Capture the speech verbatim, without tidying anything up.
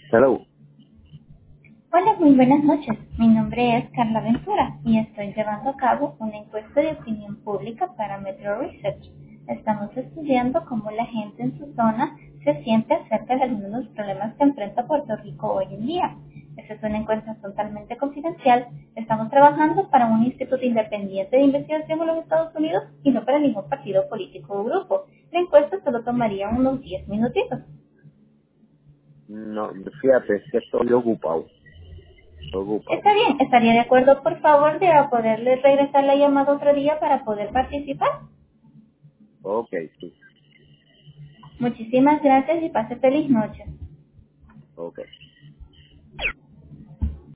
Hello. Hola, muy buenas noches. Mi nombre es Carla Ventura y estoy llevando a cabo una encuesta de opinión pública para Metro Research. Estamos estudiando cómo la gente en su zona se siente acerca de algunos de los problemas que enfrenta Puerto Rico hoy en día. Esta es una encuesta totalmente confidencial. Estamos trabajando para un instituto independiente de investigación en los Estados Unidos y no para ningún partido político o grupo. La encuesta solo tomaría unos diez minutitos. No, fíjate, es que estoy ocupado. Estoy ocupado. Está bien, estaría de acuerdo, por favor, de a poderle regresar la llamada otro día para poder participar. Ok, sí. Muchísimas gracias y pase feliz noche. Ok.